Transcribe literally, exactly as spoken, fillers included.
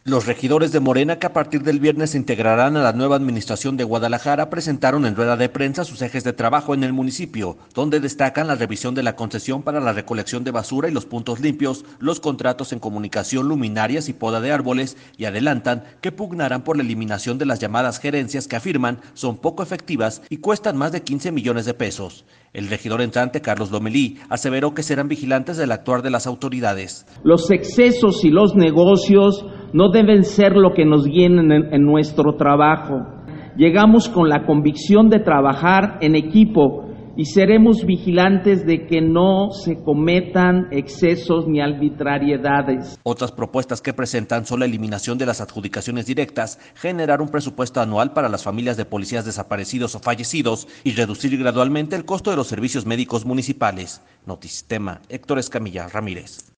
Los regidores de Morena, que a partir del viernes se integrarán a la nueva administración de Guadalajara, presentaron en rueda de prensa sus ejes de trabajo en el municipio, donde destacan la revisión de la concesión para la recolección de basura y los puntos limpios, los contratos en comunicación, luminarias y poda de árboles, y adelantan que pugnarán por la eliminación de las llamadas gerencias, que afirman son poco efectivas y cuestan más de quince millones de pesos. El regidor entrante, Carlos Lomelí, aseveró que serán vigilantes del actuar de las autoridades. Los excesos y los negocios no deben ser lo que nos guíen en, en nuestro trabajo. Llegamos con la convicción de trabajar en equipo y seremos vigilantes de que no se cometan excesos ni arbitrariedades. Otras propuestas que presentan son la eliminación de las adjudicaciones directas, generar un presupuesto anual para las familias de policías desaparecidos o fallecidos y reducir gradualmente el costo de los servicios médicos municipales. Notisistema, Héctor Escamilla Ramírez.